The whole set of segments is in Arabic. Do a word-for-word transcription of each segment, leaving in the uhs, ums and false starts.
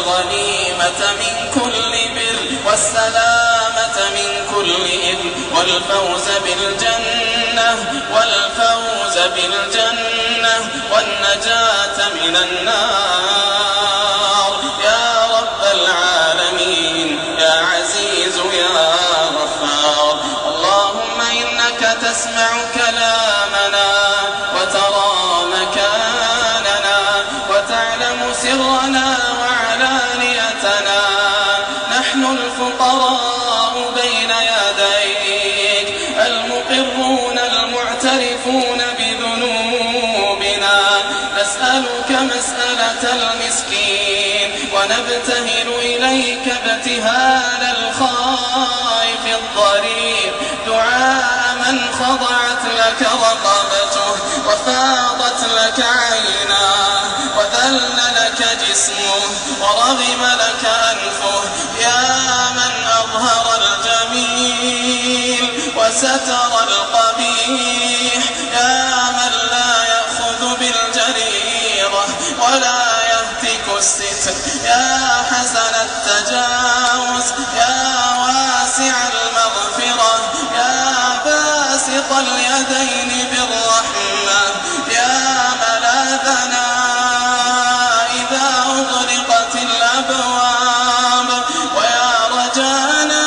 والغنيمة من كل بر والسلامة من كل إثم والفوز بالجنة والفوز بالجنة والنجاة من النار يا رب العالمين يا عزيز يا غفار. اللهم إنك تسمع كلامنا وترى مكاننا وتعلم سرنا وعلانيتنا. نحن الفقراء بين يديك المقرون المعترفون بذنوبنا، نسألك مسألة المسكين ونبتهل إليك ابتهال الخائف الضرير، دعاء من خضعت لك رقبته وفاضت لك عيناه وذل لك جسمه ورغم لك أنفه، يا من أظهر الجميل وستر القبيح، يا من لا يأخذ بالجريرة ولا يهتك الستر، يا حسن التجاوز، يا واسع المغفرة، يا باسط اليدين بالرحمة، يا ملاذنا إذا أغلقت الأبواب، ويا رجانا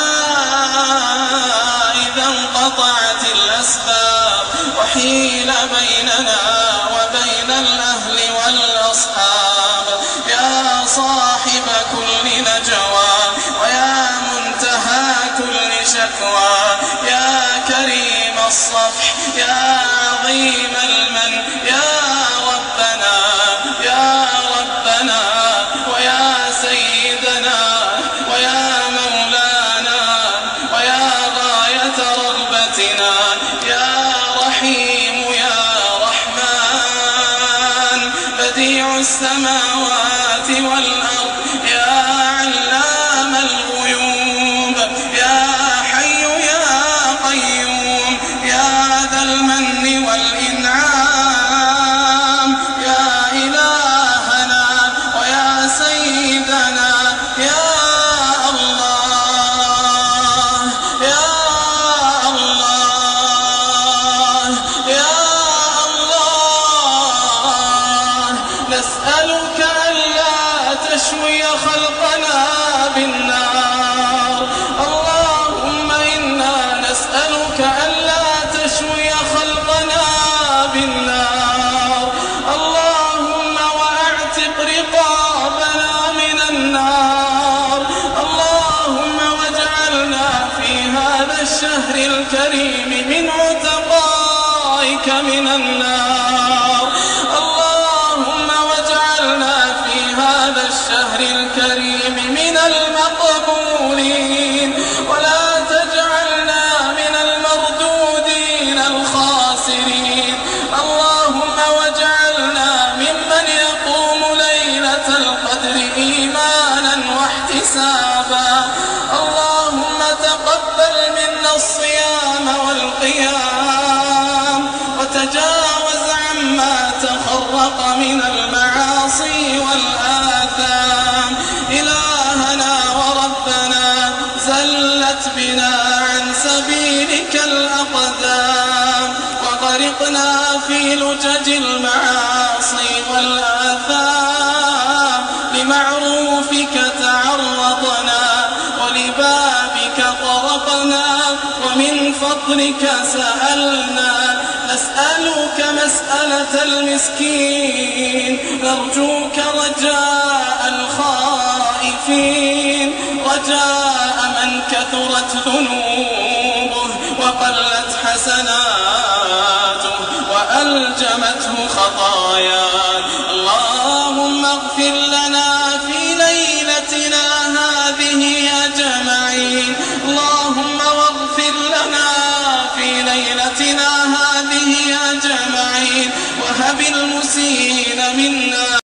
إذا انقطعت الأسباب وحيل بيننا وبين الأهل والأصحاب. يا صاحب كل نجوى ويا منتهى كل شكوى، يا كريم الصفح، يا عظيم المن، يا ربنا يا ربنا ويا سيدنا ويا مولانا ويا غاية رغبتنا، يا رحيم يا رحمن بديع السماوات والأرض، يا علام الغيوب، يا حي يا قيوم، يا ذا المن والإنعام، يا إلهنا ويا سيدنا، يا الله يا الله يا الله. نسألك ألا تشوي خلقنا بالنار، اللهم إنا نسألك ألا تشوي خلقنا بالنار، اللهم وأعتق رقابنا من النار، اللهم واجعلنا في هذا الشهر الكريم من عتقائك من النار، اللهم واجعلنا في هذا الشهر الكريم من المقبولين ولا تجعلنا من المردودين الخاسرين، اللهم واجعلنا ممن يقوم ليلة القدر إيمانا واحتسابا، اللهم تقبل منا الصيام والقيام وتجاوز عما تخرق من المعاصي والآثام. إلهنا وربنا زلت بنا عن سبيلك الأقدام وغرقنا في لجج المعاصي والآثام، لمعروفك تعرضنا ولبابك طرقنا ومن فضلك سألنا. نسألك مسألة المسكين، نرجوك رجاء الخائفين، رجاء من كثرت ذنوبه وقلت حسناته وألجمته خطاياه. اللهم اغفر لنا في ليلتنا هذه أجمعين، اللهم واغفر لنا في ليلتنا هذه أجمعين، وهب المسيء منا